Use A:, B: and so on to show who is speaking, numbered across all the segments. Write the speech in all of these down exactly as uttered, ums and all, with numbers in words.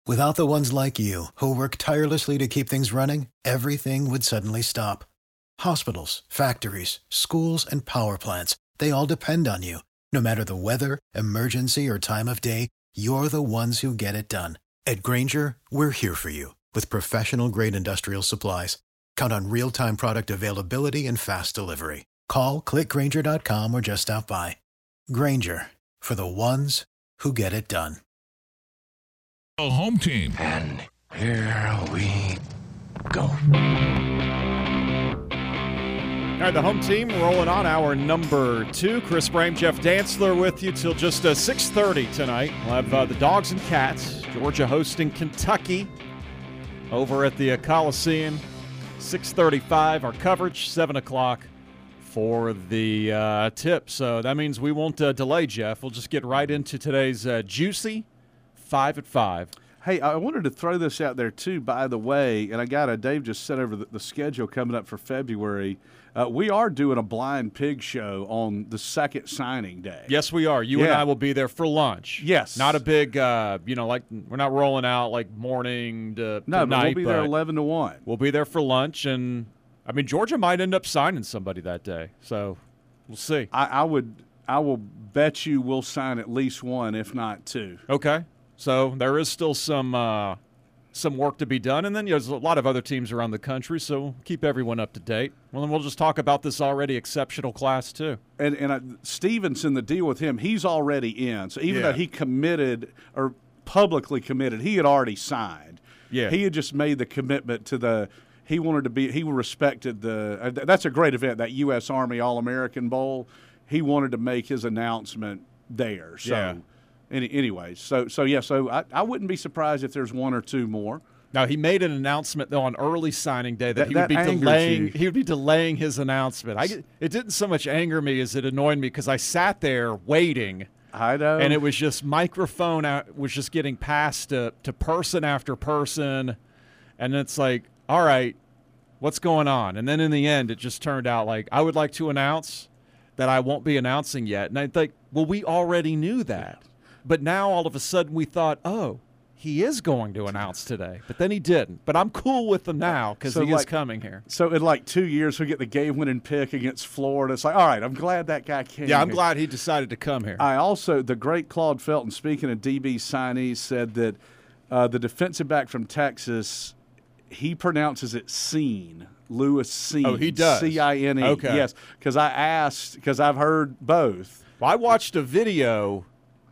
A: Without the ones like you, who work tirelessly to keep things running, everything would suddenly stop. Hospitals, factories, schools, and power plants, they all depend on you. No matter the weather, emergency, or time of day, you're the ones who get it done. At Grainger, we're here for you with professional-grade industrial supplies. Count on real-time product availability and fast delivery. Call, click Grainger dot com, or just stop by. Grainger, for the ones who get it done.
B: Home team.
C: And here we go.
D: All right, the home team rolling on hour number two. Chris Brame, Jeff Dantzler with you till just uh, six thirty tonight. We'll have uh, the Dogs and Cats. Georgia hosting Kentucky over at the uh, Coliseum. six thirty-five, our coverage, seven o'clock for the uh, tip. So that means we won't uh, delay, Jeff. We'll just get right into today's uh, juicy five at five.
E: Hey, I wanted to throw this out there, too, by the way, and I got a Dave just sent over the, the schedule coming up for February. Uh, we are doing a Blind Pig show on the second signing day.
D: Yes, we are. You
E: yeah.
D: and I will be there for lunch.
E: Yes.
D: Not a big, uh, you know, like we're not rolling out like morning to,
E: no,
D: to
E: but
D: night.
E: we'll be there eleven to one.
D: We'll be there for lunch, and, I mean, Georgia might end up signing somebody that day, so we'll see.
E: I, I would, I will bet you we'll sign at least one, if not two.
D: Okay. So there is still some uh, some work to be done. And then you know, there's a lot of other teams around the country, so keep everyone up to date. Well, then we'll just talk about this already exceptional class, too.
E: And and uh, Stevenson, the deal with him, he's already in. So even
D: yeah.
E: though he committed or publicly committed, he had already signed.
D: Yeah.
E: He had just made the commitment to the – he wanted to be – he respected the uh, – that's a great event, that U S Army All-American Bowl. He wanted to make his announcement there. So.
D: Yeah.
E: Any, anyways, so so yeah, so I, I wouldn't be surprised if there's one or two more.
D: Now he made an announcement though on early signing day that,
E: that
D: he would
E: that
D: be delaying.
E: You.
D: He would be delaying his announcement. I, it didn't so much anger me as it annoyed me because I sat there waiting.
E: I know,
D: and it was just microphone out, was just getting passed to, to person after person, and it's like, all right, what's going on? And then in the end, it just turned out like I would like to announce that I won't be announcing yet, and I think, well, we already knew that. But now all of a sudden we thought, oh, he is going to announce today. But then he didn't. But I'm cool with him now because
E: so
D: he
E: like,
D: is coming here.
E: So in like two years he'll get the game-winning pick against Florida. It's like, all right, I'm glad that guy came
D: Yeah, I'm
E: here.
D: glad he decided to come here.
E: I also, the great Claude Felton, speaking of D B signees, said that uh, the defensive back from Texas, he pronounces it Cine. Lewis Cine.
D: Oh, he does?
E: C I N E.
D: Okay.
E: Yes, because I asked, because I've heard both.
D: Well, I watched a video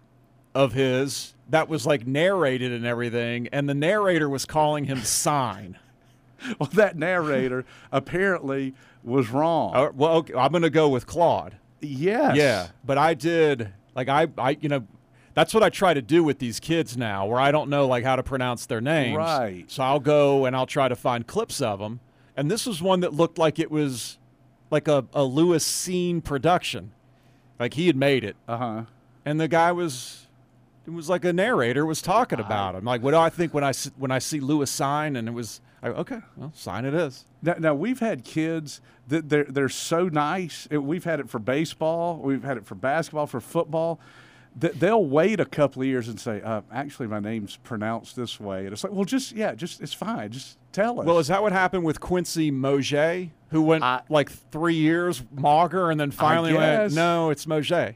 D: of his that was like narrated and everything, and the narrator was calling him Sign.
E: Well, that narrator apparently was wrong.
D: Uh, well, okay, I'm going to go with Claude.
E: Yes.
D: Yeah, but I did, like, I, I, you know, that's what I try to do with these kids now, where I don't know, like, how to pronounce their names.
E: Right.
D: So I'll go and I'll try to find clips of them. And this was one that looked like it was like a, a Lewis Cine production. Like, he had made it.
E: Uh-huh.
D: And the guy was... It was like a narrator was talking about him. Like, what do I think when I, when I see Lewis Sign? And it was, like, okay, well, Sign it is.
E: Now, now, we've had kids that they're, they're so nice. We've had it for baseball. We've had it for basketball, for football. That they'll wait a couple of years and say, uh, actually, my name's pronounced this way. And it's like, well, just, yeah, just it's fine. Just tell us.
D: Well, is that what happened with Quincy Moget, who went
E: I,
D: like three years Mauger and then finally went, no, it's Moget?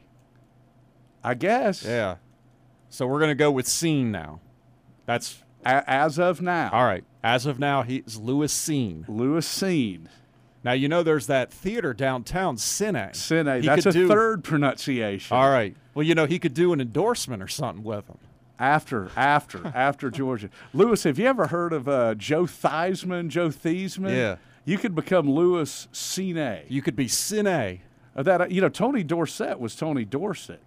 E: I guess.
D: Yeah. So we're going to go with Scene now. That's
E: A- as of now.
D: All right. As of now, he's Lewis Scene.
E: Lewis Scene.
D: Now, you know there's that theater downtown, Cine.
E: Cine. That's a
D: do,
E: third pronunciation.
D: All right. Well, you know, he could do an endorsement or something with him.
E: After, after, after Georgia. Lewis, have you ever heard of uh, Joe Theismann, Joe Theismann?
D: Yeah.
E: You could become Lewis Cine.
D: You could be Cine.
E: Uh, that, you know, Tony Dorsett was Tony Dorsett.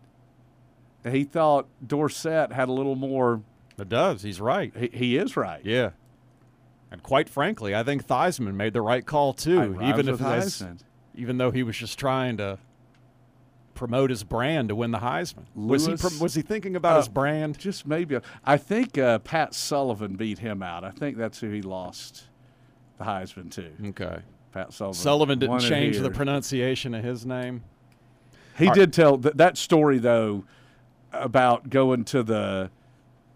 E: He thought Dorsett had a little more.
D: It does. He's right.
E: He, he is right.
D: Yeah. And quite frankly, I think Theismann made the right call too.
E: I,
D: even
E: I
D: if as, even though he was just trying to promote his brand to win the Heisman.
E: Lewis,
D: was he was he thinking about
E: uh,
D: his brand?
E: Just maybe. A, I think uh, Pat Sullivan beat him out. I think that's who he lost the Heisman to.
D: Okay.
E: Pat Sullivan.
D: Sullivan didn't change
E: here.
D: the pronunciation of his name.
E: He
D: All
E: did
D: right.
E: tell th- that story though about going to the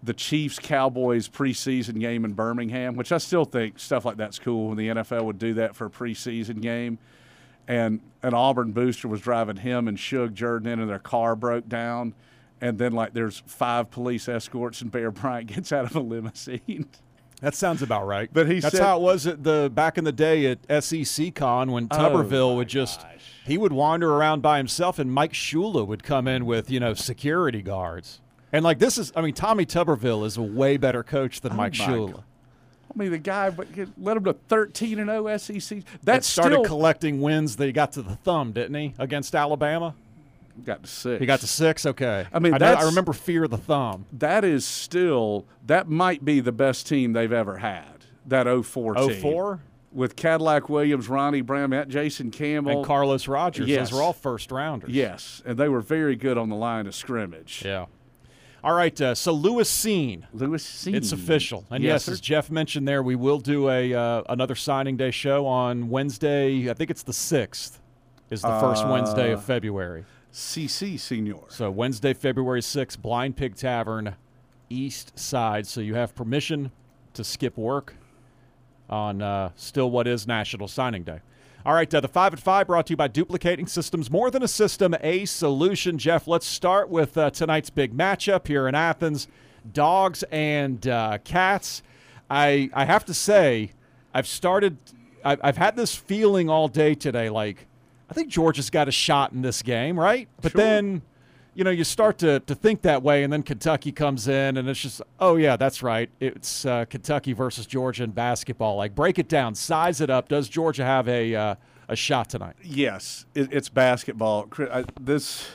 E: the Chiefs-Cowboys preseason game in Birmingham, which I still think stuff like that's cool when the N F L would do that for a preseason game. And an Auburn booster was driving him and Suge Jordan in and their car broke down. And then, like, there's five police escorts and Bear Bryant gets out of a limousine.
D: That sounds about right.
E: But he
D: That's
E: said,
D: how it was at the back in the day at S E C Con when Tuberville
E: oh
D: would just
E: gosh.
D: he would wander around by himself and Mike Shula would come in with, you know, security guards. And like this is I mean Tommy Tuberville is a way better coach than
E: Oh
D: Mike
E: my
D: Shula.
E: God. I mean, the guy but led him to thirteen and oh S E C.
D: That
E: That's
D: started
E: still
D: collecting wins that he got to the thumb, didn't he, against Alabama?
E: got to six.
D: He got to six. Okay.
E: I mean,
D: I, know,
E: that's-
D: I remember fear of the thumb.
E: That is still that might be the best team they've ever had. That oh four
D: Oh
E: team.
D: four
E: With Cadillac Williams, Ronnie Brown, Matt Jason Campbell.
D: and Carlos Rogers.
E: Yes.
D: Those were all first rounders.
E: Yes, and they were very good on the line of scrimmage.
D: Yeah. All right. Uh, so Lewis Cine.
E: Lewis C.
D: It's official. And
E: Yes,
D: yes, as
E: sir.
D: Jeff mentioned there, we will do a uh, another signing day show on Wednesday. I think it's the sixth is the first
E: Uh,
D: Wednesday of February.
E: C C Senior.
D: So Wednesday, February sixth, Blind Pig Tavern, East Side. So you have permission to skip work on uh, still what is National Signing Day. All right, uh, the five at five brought to you by Duplicating Systems. More than a system, a solution. Jeff, let's start with uh, tonight's big matchup here in Athens, dogs and uh, cats. I I have to say, I've started, I've, I've had this feeling all day today, like, I think Georgia's got a shot in this game, right? But
E: Sure.
D: then, you know, you start to, to think that way, and then Kentucky comes in, and it's just, oh, yeah, that's right. It's uh, Kentucky versus Georgia in basketball. Like, break it down, size it up. Does Georgia have a uh, a shot tonight?
E: Yes, it, it's basketball. Chris, I, this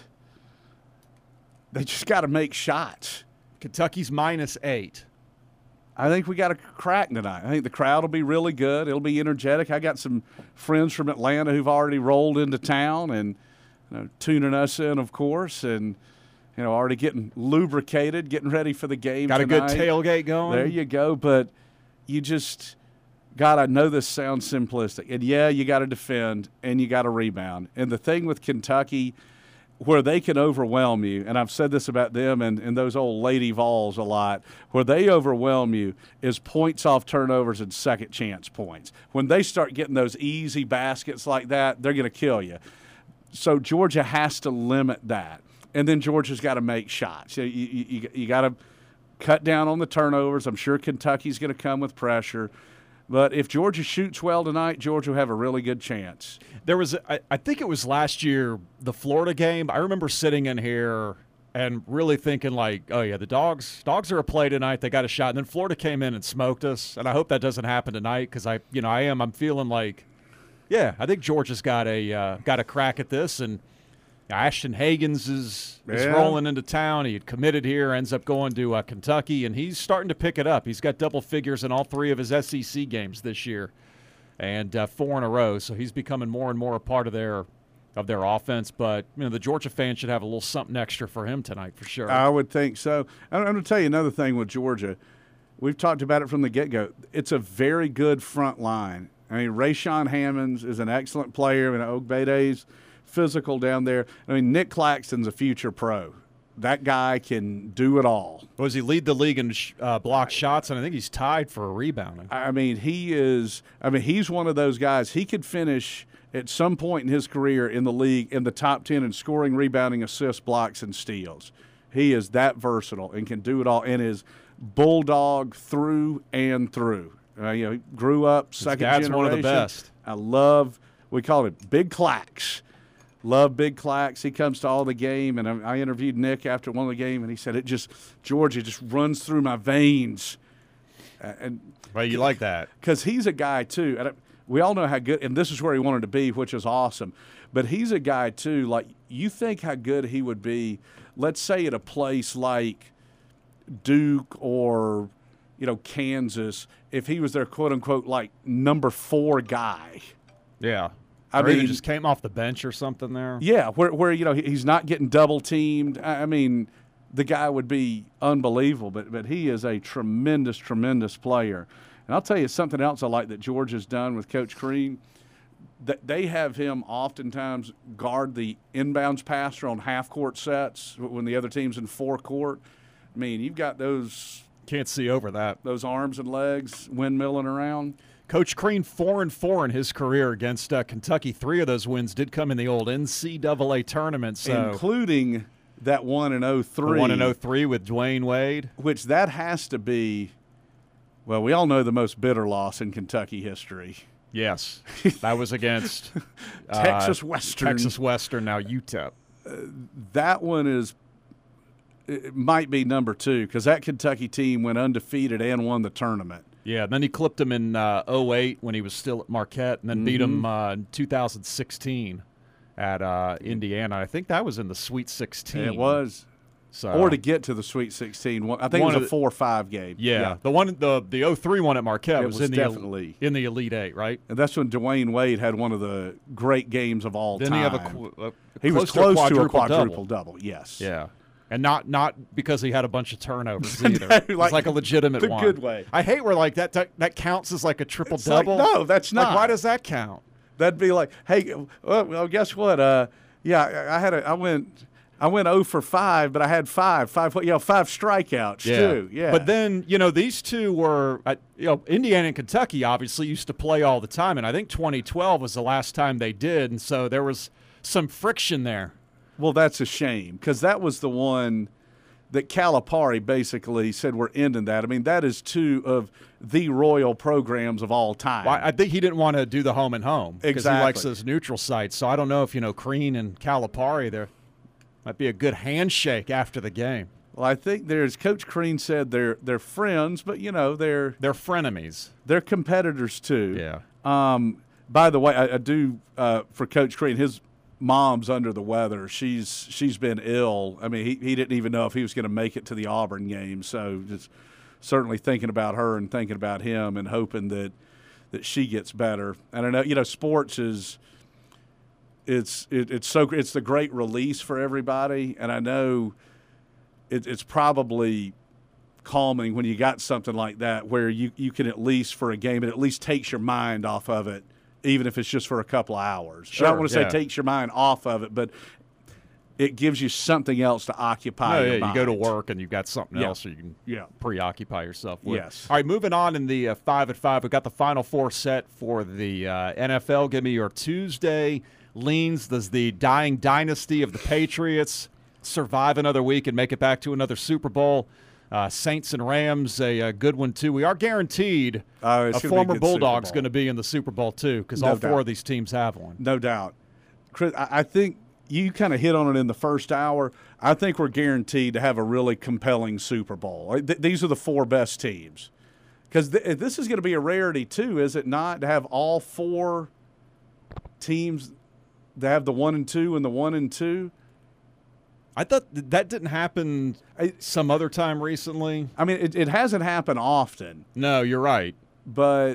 E: they just got to make shots.
D: Kentucky's minus eight.
E: I think we got a crack tonight. I think the crowd will be really good. It'll be energetic. I got some friends from Atlanta who've already rolled into town and you know, tuning us in, of course, and you know, already getting lubricated, getting ready for the game.
D: Got
E: tonight.
D: a good tailgate going?
E: There you go. But you just, God, I know this sounds simplistic, and yeah, you got to defend and you got to rebound. And the thing with Kentucky, where they can overwhelm you, and I've said this about them and, and those old Lady Vols a lot, where they overwhelm you is points off turnovers and second chance points. When they start getting those easy baskets like that, they're going to kill you. So Georgia has to limit that. And then Georgia's got to make shots. You, you, you, you got to cut down on the turnovers. I'm sure Kentucky's going to come with pressure. But if Georgia shoots well tonight, Georgia will have a really good chance.
D: There was, I, I think it was last year, the Florida game. I remember sitting in here and really thinking like, oh, yeah, the dogs dogs are a play tonight. They got a shot. And then Florida came in and smoked us. And I hope that doesn't happen tonight because I, you know, I am, I'm feeling like, yeah, I think Georgia's got a uh, got a crack at this. And Ashton Hagans is, is
E: Yeah.
D: rolling into town. He had committed here, ends up going to uh, Kentucky, and he's starting to pick it up. He's got double figures in all three of his S E C games this year, and uh, four in a row. So he's becoming more and more a part of their of their offense. But you know, the Georgia fans should have a little something extra for him tonight for sure.
E: I would think so. I'm going to tell you another thing with Georgia. We've talked about it from the get-go. It's a very good front line. I mean, Rayshawn Hammonds is an excellent player. I mean, Ogbede's physical down there. I mean, Nick Claxton's a future pro. That guy can do it all.
D: Was he lead the league in sh- uh, blocked shots? And I think he's tied for rebounding.
E: I mean, he is – I mean, he's one of those guys. He could finish at some point in his career in the league in the top ten in scoring, rebounding, assists, blocks, and steals. He is that versatile and can do it all and is bulldog through and through. Uh, you know, he grew up second
D: dad's
E: generation.
D: one of the best.
E: I love – we call it Big Clax. Love Big Clax. He comes to all the game, and I, I interviewed Nick after one of the game, and he said, it just – Georgia just runs through my veins. Uh, and
D: Well, you like that.
E: because he's a guy too. And we all know how good, and this is where he wanted to be, which is awesome. But he's a guy too. Like you think how good he would be. Let's say at a place like Duke or you know Kansas, if he was their quote unquote like number four guy.
D: Yeah.
E: I
D: or even
E: mean-
D: just came off the bench or something there.
E: Yeah, where where you know he- he's not getting double teamed. I I mean, the guy would be unbelievable. But but he is a tremendous, tremendous player. And I'll tell you something else I like that Georgia's done with Coach Crean. That they have him oftentimes guard the inbounds passer on half court sets when the other team's in four court. I mean, you've got those
D: Can't see over that.
E: those arms and legs windmilling around.
D: Coach Crean, four and four in his career against uh, Kentucky. Three of those wins did come in the old N C double A tournament, so
E: Including that one in oh
D: the
E: three.
D: one in oh three with Dwayne Wade.
E: Which that has to be, well, we all know the most bitter loss in Kentucky history.
D: Yes, that was against uh,
E: Texas Western.
D: Texas Western, now U T E P.
E: That one is, it might be number two because that Kentucky team went undefeated and won the tournament.
D: Yeah, and then he clipped him in uh, oh eight when he was still at Marquette, and then beat
E: Mm-hmm.
D: him uh, in two thousand sixteen at uh, Indiana. I think that was in the Sweet sixteen.
E: It was.
D: So,
E: Or to get to the Sweet sixteen. One- I think
D: One
E: it
D: of
E: was a
D: the-
E: four or five game.
D: yeah, the one the the oh three one at Marquette
E: It
D: was,
E: was
D: in the el-
E: definitely-
D: in the Elite Eight, right?
E: And that's when Dwayne Wade had one of the great games of all
D: Didn't
E: time.
D: he have a, qu- a
E: He was
D: close
E: close to a
D: quadruple-double?
E: quadruple double. Yes.
D: Yeah. And not not because he had a bunch of turnovers either.
E: No,
D: It was
E: like
D: like a legitimate
E: the
D: one.
E: good way.
D: I hate where like that that, that counts as like a triple
E: It's like,
D: double.
E: no, that's
D: Like,
E: not.
D: why does that count?
E: That'd be like, hey, well, well guess what? Uh, yeah, I, I had a, I went, I went oh for five, but I had five, five, you know, five strikeouts too. Yeah.
D: But then, you know, these two were, uh, you know, Indiana and Kentucky obviously used to play all the time, and I think twenty twelve was the last time they did, and so there was some friction there.
E: well, that's a shame because that was the one that Calipari basically said we're ending that. I mean, that is two of the royal programs of all time.
D: Well, I think he didn't want to do the home and home because he likes
E: Exactly.
D: those neutral sites. So I don't know if, you know, Crean and Calipari, there might be a good handshake after the game.
E: Well, I think there's Coach Crean said they're they're friends, but you know they're
D: They're frenemies.
E: they're competitors too.
D: Yeah.
E: Um, by the way, I, I do uh, for Coach Crean. His mom's under the weather. She's she's been ill. I mean, he, he didn't even know if he was going to make it to the Auburn game. So just certainly thinking about her and thinking about him and hoping that that she gets better. And I know you know sports is it's it, it's so it's the great release for everybody. And I know it, it's probably calming when you got something like that where you, you can at least for a game it at least takes your mind off of it, even if it's just for a couple of hours. I
D: Sure,
E: don't want to say
D: yeah.
E: takes your mind off of it, but it gives you something else to occupy
D: No,
E: your
D: yeah, you go to
E: mind.
D: work and you've got something
E: Yeah.
D: else you can
E: Yeah.
D: preoccupy yourself with.
E: Yes.
D: All right, moving on in the uh, five at five. We've got the Final Four set for the uh, N F L. Give me your Tuesday leans. Does the dying dynasty of the Patriots survive another week and make it back to another Super Bowl? Uh, Saints and Rams, a, a good one, too. We are guaranteed
E: Oh, it's
D: a
E: gonna be a
D: former
E: good Super
D: Bulldog's
E: Bowl.
D: going to be in the Super Bowl, too, because
E: No
D: all four
E: doubt.
D: of these teams have one.
E: No doubt. Chris, I I think you kind of hit on it in the first hour. I think we're guaranteed to have a really compelling Super Bowl. Like, th- these are the four best teams. Because th- this is going to be a rarity, too, is it not, to have all four teams that have the one and two and the one and two?
D: I thought th- that didn't happen
E: I-
D: some other time recently.
E: I mean, it, it hasn't happened often,
D: No, you're right.
E: but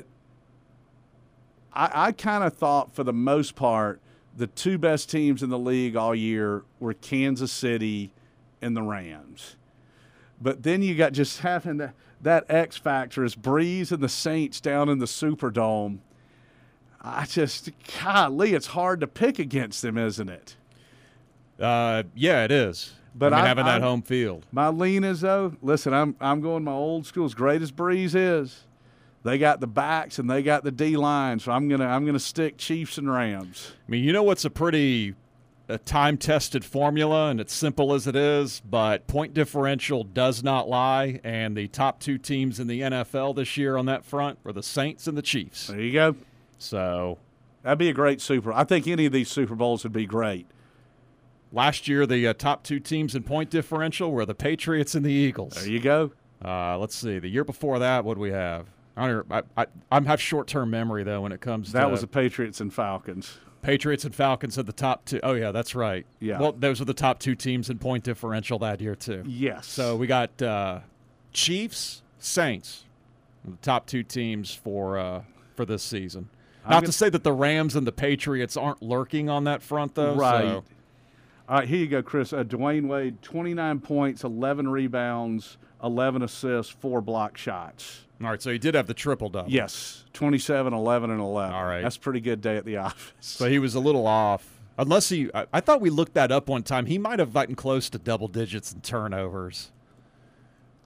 E: I, I kind of thought for the most part the two best teams in the league all year were Kansas City and the Rams. But then you got just having that, that X factor is Breeze and the Saints down in the Superdome. I just, golly, it's hard to pick against them, isn't it?
D: Uh, yeah, it is.
E: But
D: I mean,
E: I-
D: having that
E: I'm-
D: home field.
E: My lean is, though, listen, I'm I'm going my old school. As great as Breeze is, they got the backs and they got the D line, so I'm gonna I'm gonna stick Chiefs and Rams.
D: I mean, you know what's a pretty a time-tested formula, and it's simple as it is, but point differential does not lie, and the top two teams in the N F L this year on that front were the Saints and the Chiefs.
E: There you go.
D: So
E: That'd be a great Super. I think any of these Super Bowls would be great.
D: last year, the uh, top two teams in point differential were the Patriots and the Eagles.
E: There you go.
D: Uh, let's see. The year before that, what do we have? I don't. I, I, I have short-term memory though when it comes
E: That
D: to
E: was the Patriots and Falcons.
D: Patriots and Falcons at the top two. Oh yeah, that's right.
E: Yeah.
D: Well, those were the top two teams in point differential that year too.
E: Yes.
D: So we got uh, Chiefs, Saints, the top two teams for uh, for this season.
E: I'm
D: Not
E: gonna-
D: to say that the Rams and the Patriots aren't lurking on that front though.
E: Right.
D: So.
E: All right, here you go, Chris. Uh, Dwayne Wade, twenty-nine points, eleven rebounds, eleven assists, four block shots.
D: All right, so he did have the triple double.
E: Yes, twenty-seven, eleven, and eleven.
D: All right.
E: That's a pretty good day at the office.
D: So he was a little off. Unless he, I, I thought we looked that up one time. He might have gotten close to double digits in turnovers.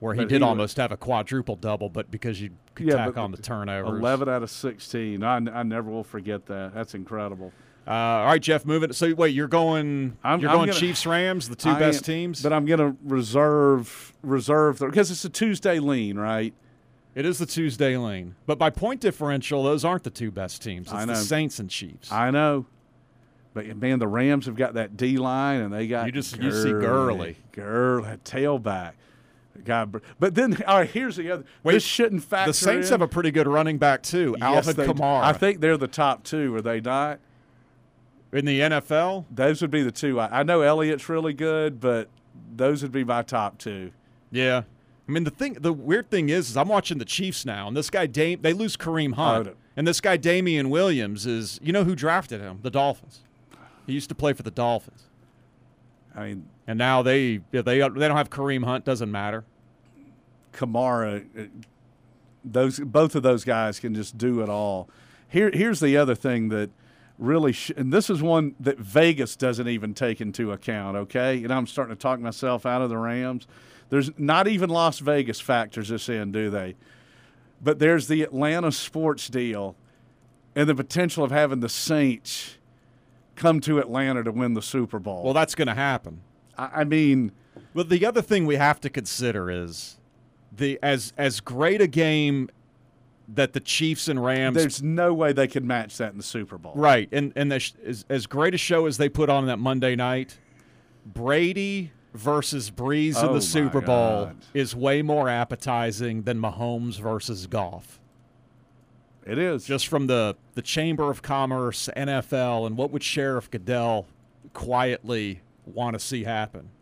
D: where he
E: But
D: did
E: he
D: almost have a quadruple double, but because you could
E: Yeah,
D: tack
E: but
D: on the turnovers.
E: eleven out of sixteen. I, I never will forget that. That's incredible.
D: Uh, all right, Jeff, moving. So wait, you're going.
E: I'm-
D: you're
E: I'm
D: going
E: gonna-
D: Chiefs Rams, the two
E: I
D: best
E: am-
D: teams.
E: But I'm going to reserve reserve because it's a Tuesday lean, right?
D: It is the Tuesday lean, but by point differential, those aren't the two best teams. It's
E: I
D: the
E: know.
D: Saints and Chiefs.
E: I know. But, man, the Rams have got that D-line, and they got
D: You just- you see Gurley.
E: Gurley, that tailback. God, but then, all right, here's the other.
D: Wait,
E: this shouldn't factor
D: the Saints
E: in.
D: have a pretty good running back too,
E: Yes,
D: Alvin
E: they do.
D: Kamara.
E: I think they're the top two, are they not?
D: in the N F L.
E: Those would be the two. I, I know Elliott's really good, but those would be my top two.
D: Yeah, I mean the thing. The weird thing is, is I'm watching the Chiefs now, and this guy Dame. They lose Kareem Hunt,
E: Oh, no.
D: and this guy Damian Williams is. You know who drafted him? The Dolphins. He used to play for the Dolphins,
E: I mean,
D: and now they yeah, they they don't have Kareem Hunt. Doesn't matter.
E: Kamara, uh, those both of those guys can just do it all. Here, here's the other thing that really, sh- and this is one that Vegas doesn't even take into account. Okay, and I'm starting to talk myself out of the Rams. There's not even Las Vegas factors this in, do they? But there's the Atlanta sports deal, and the potential of having the Saints come to Atlanta to win the Super Bowl.
D: Well, that's going to happen.
E: I, I mean,
D: But the other thing we have to consider is the as as great a game that the Chiefs and Rams.
E: there's no way they could match that in the Super Bowl.
D: Right, and and the, sh- as, as great a show as they put on that Monday night, Brady versus Breeze
E: Oh,
D: in
E: my
D: the Super Bowl
E: God.
D: is way more appetizing than Mahomes versus Goff.
E: It is.
D: Just from the the Chamber of Commerce, N F L, and what would Sheriff Goodell quietly want to see happen?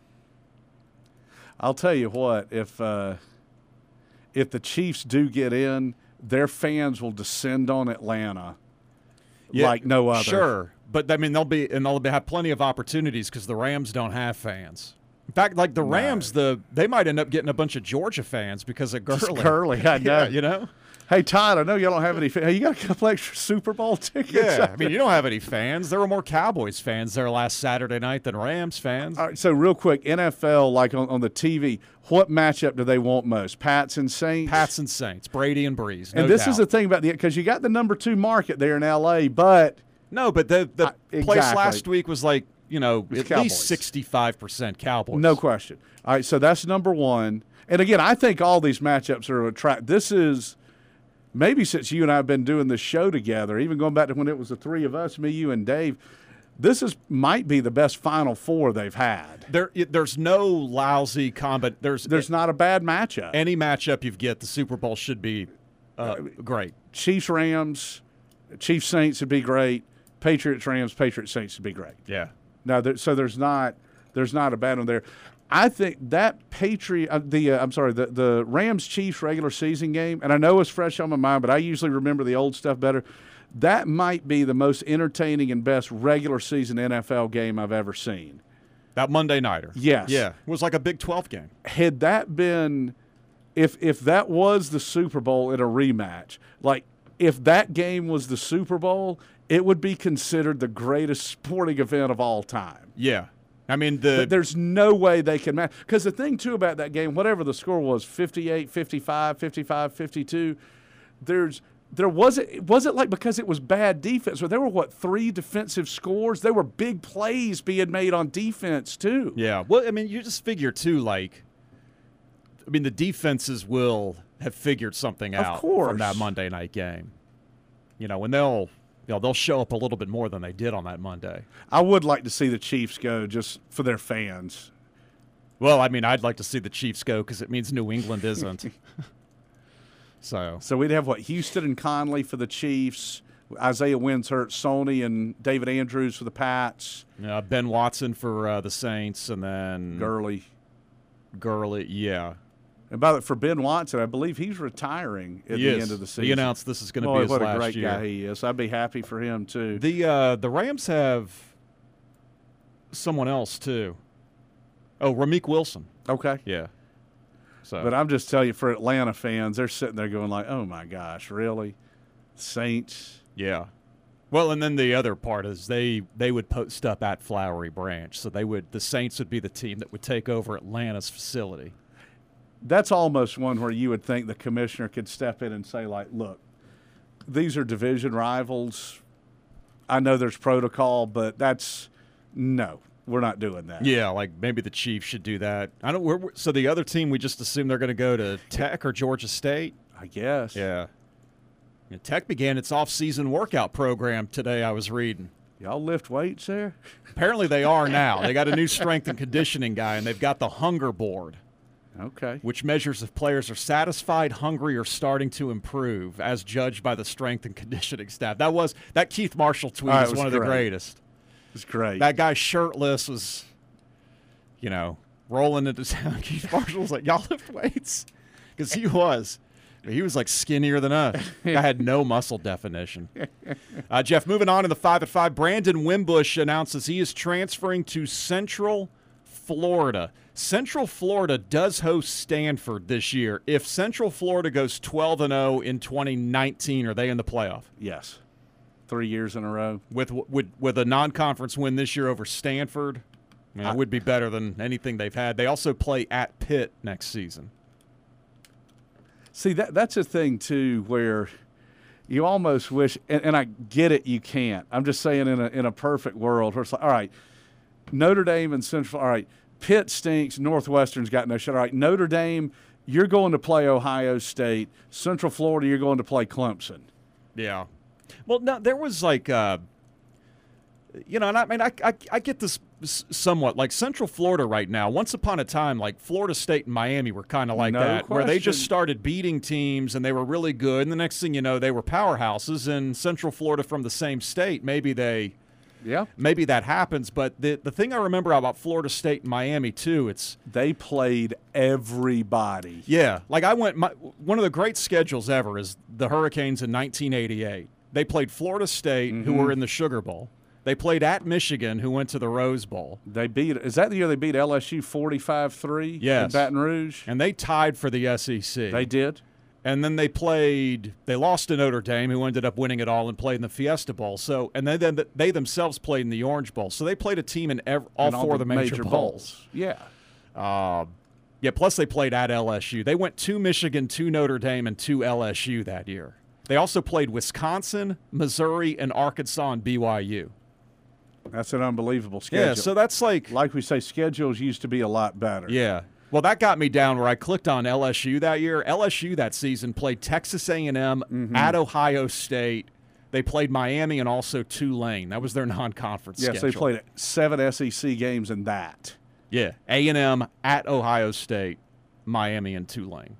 E: I'll tell you what, if uh, if the Chiefs do get in, their fans will descend on Atlanta
D: Yeah,
E: like no other.
D: Sure, but I mean they'll be and they'll be, have plenty of opportunities because the Rams don't have fans. In fact, like the
E: No.
D: Rams, the they might end up getting a bunch of Georgia fans because of Gurley.
E: Just Gurley, I know.
D: Yeah, you know.
E: Hey, Todd, I know you don't have any. Hey, you got a couple extra Super Bowl tickets?
D: Yeah, I mean you don't have any fans. There were more Cowboys fans there last Saturday night than Rams fans.
E: All right, so real quick, N F L, like on, on the T V, what matchup do they want most? Pats and Saints?
D: Pats and Saints, Brady and Breeze. No
E: and this is
D: doubt.
E: the thing about the – because you got the number two market there in L A, but
D: no, but the the
E: Uh,
D: place
E: exactly.
D: last week was like you know
E: was
D: at
E: Cowboys.
D: least sixty-five percent Cowboys.
E: no question. All right, so that's number one. And again, I think all these matchups are attract. This is maybe since you and I have been doing this show together, even going back to when it was the three of us, me, you, and Dave. This is might be the best Final Four they've had.
D: There, there's no lousy combat. There's
E: There's not a bad matchup.
D: any matchup you get, the Super Bowl should be uh, great.
E: Chiefs Rams, Chiefs Saints would be great. Patriots Rams, Patriots Saints would be great.
D: Yeah.
E: Now, there, so there's not there's not a bad one there. I think that Patriot uh, the uh, I'm sorry the the Rams Chiefs regular season game, and I know it's fresh on my mind, but I usually remember the old stuff better. That might be the most entertaining and best regular season N F L game I've ever seen.
D: That Monday nighter.
E: Yes.
D: Yeah. It was like a Big twelve game.
E: Had that been, if if that was the Super Bowl in a rematch, like if that game was the Super Bowl, it would be considered the greatest sporting event of all time.
D: Yeah. I mean, the
E: But there's no way they can match. Because the thing, too, about that game, whatever the score was, fifty-eight, fifty-five, fifty-five, fifty-two, there's there wasn't it wasn't like because it was bad defense. But there were, what, three defensive scores? There were big plays being made on defense, too.
D: yeah. Well, I mean, you just figure, too, like, I mean, the defenses will have figured something
E: Of
D: out
E: course.
D: from that Monday night game. You know, when they'll, you know, they'll show up a little bit more than they did on that Monday.
E: I would like to see the Chiefs go just for their fans.
D: Well, I mean, I'd like to see the Chiefs go because it means New England isn't. so,
E: So we'd have, what, Houston and Conley for the Chiefs, Isaiah Windshurt, Sony, and David Andrews for the Pats,
D: uh, Ben Watson for uh, the Saints, and then
E: Gurley.
D: Gurley. Yeah.
E: And by the for Ben Watson, I believe he's retiring at
D: He
E: the
D: is.
E: end of the season.
D: He announced this is going to
E: Boy,
D: be his
E: what
D: last
E: a great
D: year.
E: guy he is. I'd be happy for him, too.
D: The uh, the Rams have someone else too. Oh, Ramik Wilson.
E: Okay.
D: Yeah. So,
E: But I'm just telling you, for Atlanta fans, they're sitting there going like, oh, my gosh, really? Saints?
D: yeah. Well, and then the other part is they they would post up at Flowery Branch, so they would the Saints would be the team that would take over Atlanta's facility.
E: that's almost one where you would think the commissioner could step in and say, like, look, these are division rivals. I know there's protocol, but that's no, we're not doing that.
D: Yeah, like maybe the Chiefs should do that. I don't. We're, so the other team, we just assume they're going to go to Tech or Georgia State.
E: I guess.
D: Yeah. yeah. Tech began its off-season workout program today. I was reading.
E: Y'all lift weights there?
D: Apparently they are now. They got a new strength and conditioning guy, and they've got the hunger board.
E: Okay.
D: Which measures if players are satisfied, hungry, or starting to improve, as judged by the strength and conditioning staff. That was that Keith Marshall tweet
E: oh,
D: is one of
E: great.
D: the greatest.
E: It's great.
D: That guy shirtless was, you know, rolling into town. Keith Marshall was like, "Y'all lift weights," because he was. He was like skinnier than us. I had no muscle definition. Uh, Jeff, moving on to the five at five. Brandon Wimbush announces he is transferring to Central Florida. Central Florida does host Stanford this year. If Central Florida goes twelve and oh in twenty nineteen, are they in the playoff?
E: Yes. Three years in a row.
D: With with, with a non-conference win this year over Stanford, I mean, it would be better than anything they've had. They also play at Pitt next season.
E: See, that that's a thing, too, where you almost wish, and, and I get it, you can't. I'm just saying in a in a perfect world where it's like, all right, Notre Dame and Central, all right, Pitt stinks, Northwestern's got no shot. All right, Notre Dame, you're going to play Ohio State. Central Florida, you're going to play Clemson.
D: Yeah. Well, no, there was like, uh, you know, and I mean, I, I, I get this somewhat. Like Central Florida right now, once upon a time, like Florida State and Miami were kind of like
E: no
D: that,
E: question.
D: where they just started beating teams and they were really good. And the next thing you know, they were powerhouses. And Central Florida from the same state, maybe they –
E: Yeah,
D: maybe that happens, but the the thing I remember about Florida State and Miami too, it's
E: they played everybody.
D: Yeah, like I went. My, one of the great schedules ever is the Hurricanes in nineteen eighty-eight. They played Florida State, mm-hmm. who were in the Sugar Bowl. They played at Michigan, who went to the Rose Bowl.
E: They beat. Is that the year they beat L S U forty-five three?
D: Yes,
E: in Baton Rouge,
D: and they tied for the S E C.
E: They did.
D: And then they played – they lost to Notre Dame, who ended up winning it all and played in the Fiesta Bowl. So, and then, then they themselves played in the Orange Bowl. So they played a team in every, all
E: and
D: four
E: all
D: of the major,
E: major
D: bowls.
E: bowls. Yeah.
D: Uh, yeah, plus they played at L S U. They went to Michigan, to Notre Dame, and to L S U that year. They also played Wisconsin, Missouri, and Arkansas and B Y U.
E: That's an unbelievable schedule.
D: Yeah, so that's like –
E: Like we say, schedules used to be a lot better.
D: Yeah. Well, that got me down where I clicked on L S U that year. L S U that season played Texas A and M mm-hmm. at Ohio State. They played Miami and also Tulane. That was their non-conference
E: yes,
D: schedule.
E: Yes, they played seven S E C games in that.
D: Yeah, A and M at Ohio State, Miami, and Tulane.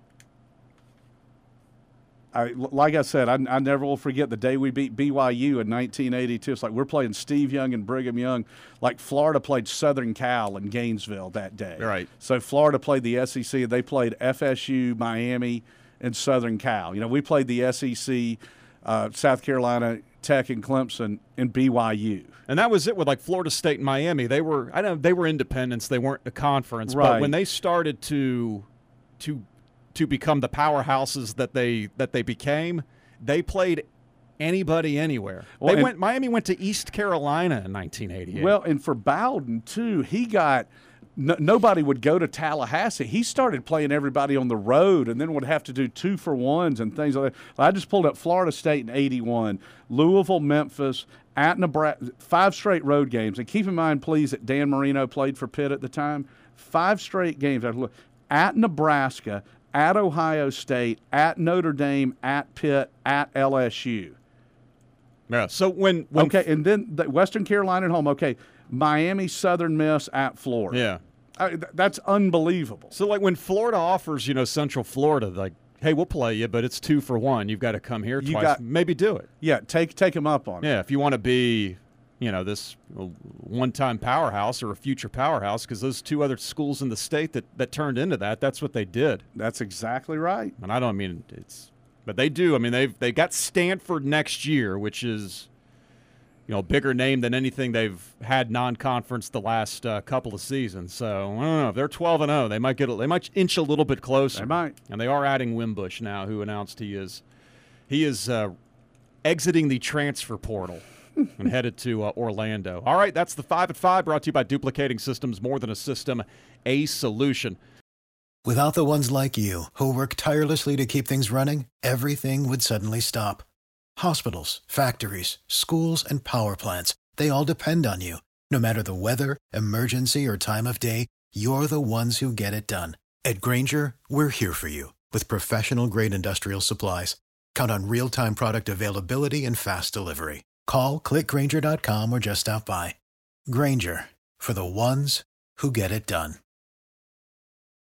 E: I, like I said, I, I never will forget the day we beat B Y U in nineteen eighty-two. It's like we're playing Steve Young and Brigham Young. Like Florida played Southern Cal in Gainesville that day.
D: Right.
E: So Florida played the S E C. They played F S U, Miami, and Southern Cal. You know, we played the S E C, uh, South Carolina, Tech, and Clemson, and B Y U.
D: And that was it with like Florida State and Miami. They were I don't know, they were independents. They weren't a conference.
E: Right.
D: But when they started to to to become the powerhouses that they that they became, they played anybody anywhere.
E: Well,
D: they went Miami went to East Carolina in nineteen eighty-eight.
E: Well, and for Bowden too, he got no, nobody would go to Tallahassee. He started playing everybody on the road, and then would have to do two for ones and things like that. I just pulled up Florida State in eighty-one, Louisville, Memphis, at Nebraska, five straight road games. And keep in mind, please, that Dan Marino played for Pitt at the time. Five straight games at Nebraska, at Ohio State, at Notre Dame, at Pitt, at L S U.
D: Yeah. So when, when
E: okay, and then the Western Carolina at home. Okay, Miami, Southern Miss at Florida.
D: Yeah,
E: I, th- that's unbelievable.
D: So like when Florida offers, you know, Central Florida, like, hey, we'll play you, but it's two for one. You've got to come here
E: You
D: twice.
E: got-
D: Maybe do it.
E: Yeah, take take them up on it.
D: Yeah, if you want to be, you know, this one-time powerhouse or a future powerhouse, because those two other schools in the state that, that turned into that, that's what they did.
E: That's exactly right.
D: And I don't mean it's, but they do. I mean, they've they got Stanford next year, which is, you know, a bigger name than anything they've had non-conference the last uh, couple of seasons. So I don't know if they're twelve and oh, they might get a, they might inch a little bit closer.
E: They might.
D: And they are adding Wimbush now, who announced he is he is uh, exiting the transfer portal. and headed to uh, Orlando. All right, that's the five at five, brought to you by Duplicating Systems, more than a system, a solution.
A: Without the ones like you, who work tirelessly to keep things running, everything would suddenly stop. Hospitals, factories, schools, and power plants, they all depend on you. No matter the weather, emergency, or time of day, you're the ones who get it done. At Grainger, we're here for you with professional-grade industrial supplies. Count on real-time product availability and fast delivery. Call, click Grainger dot com, or just stop by. Grainger, for the ones who get it done.